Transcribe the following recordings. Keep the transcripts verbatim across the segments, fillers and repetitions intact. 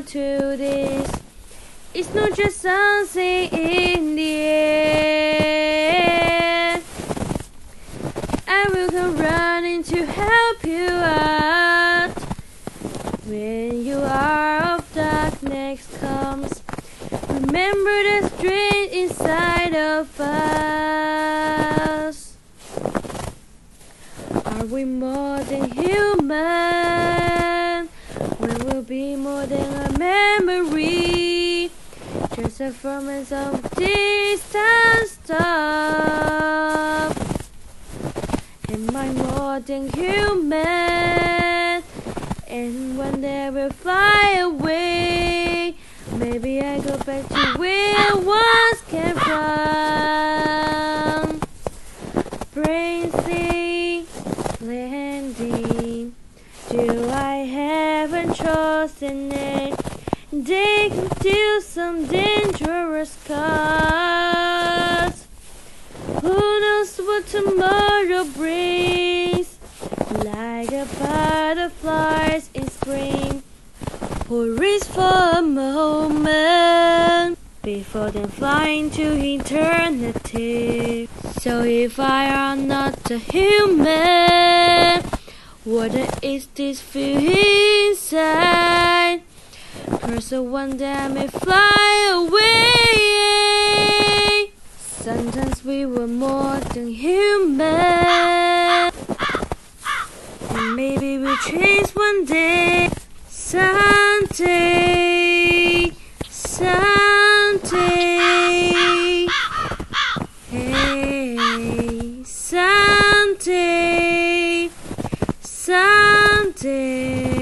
to this. It's not just something in the air. I will come running to help you out. When you are of darkness comes, remember the strength inside of us. Are we more than human? We will be more than a memory, just a fragment of distant stuff. Am I more than human? And one day we'll fly away. Maybe I go back to where I once came from. Praising, landing. Do I haven't chosen it? They can do some dangerous cause. Who knows what tomorrow brings? Like a butterflies in spring, worries for a moment before then flying to eternity. So if I am not a human, what is this feeling inside? Cause one day I may fly away. Sometimes we were more than human, and maybe we'll change one day. Someday, someday, hey, someday, someday.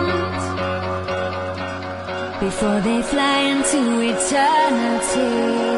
Before they fly into eternity.